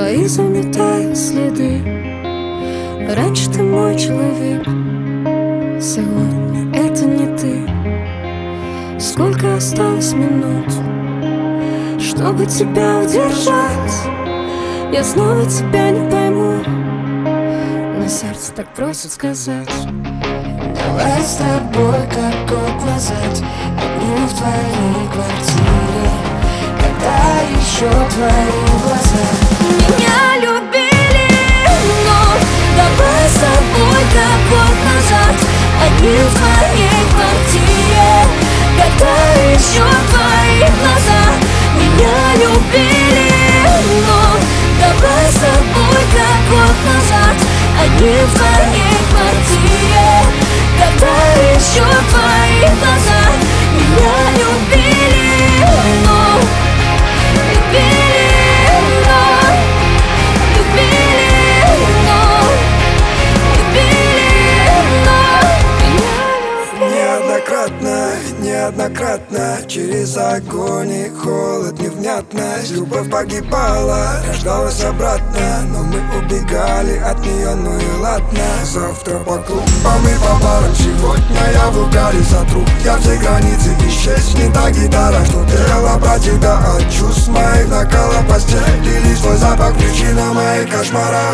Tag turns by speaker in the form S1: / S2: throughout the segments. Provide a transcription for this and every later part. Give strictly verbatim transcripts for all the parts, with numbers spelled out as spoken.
S1: твои заметают следы. Раньше ты мой человек, сегодня это не ты. Сколько осталось минут, чтобы тебя удержать? Я снова тебя не пойму, но сердце так просит сказать: давай с тобой, как год назад, одни в твоей квартире, когда еще твои глаза меня любили. Но давай с тобой, как год назад, одни в твоей квартире, когда еще твои глаза меня любили. Но давай с тобой, как год назад, одни в твоей квартире, когда еще твои глаза меня любили. Но любили, но любили, но любили, но меня любили.
S2: Неоднократно, неоднократно через огонь и холод, невнятность. Любовь погибала, рождалась обратно, но мы убегали от нее, ну и ладно. Завтра по клубам и по барам, сегодня я в угаре сотру. Я все границы, исчезнет та гитара, что пела про тебя. От чувств моих накала постели, лишь твой запах причина моих кошмаров.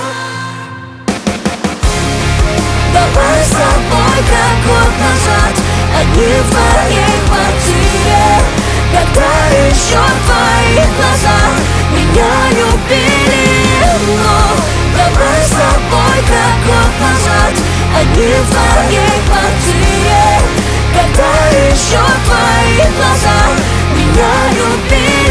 S1: Давай с тобой, как год назад, одни в твоей квартире, когда еще твои глаза меня любили. Но давай с тобой, как год назад, одни в твоей квартире, когда еще твои глаза меня любили.